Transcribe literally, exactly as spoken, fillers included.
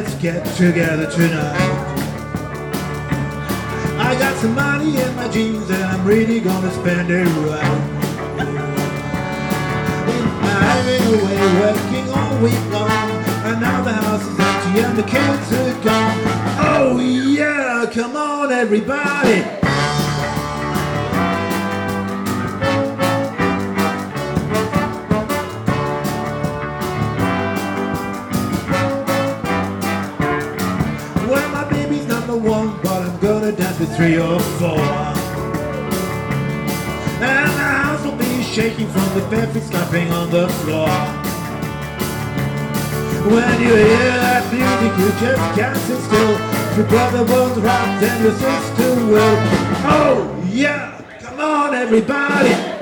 let's get together tonight. I got some money in my jeans and I'm really gonna spend it right. Driving away, working all week long, and now the house is empty and the kids are gone. Oh yeah, come on everybody. Well, my baby's number one, but I'm gonna dance with three or four. And the house will be shaking from the bare feet slapping on the floor. When you hear that music, you just can't sit still. Your brother was rocked and your sister will. Oh yeah, come on everybody.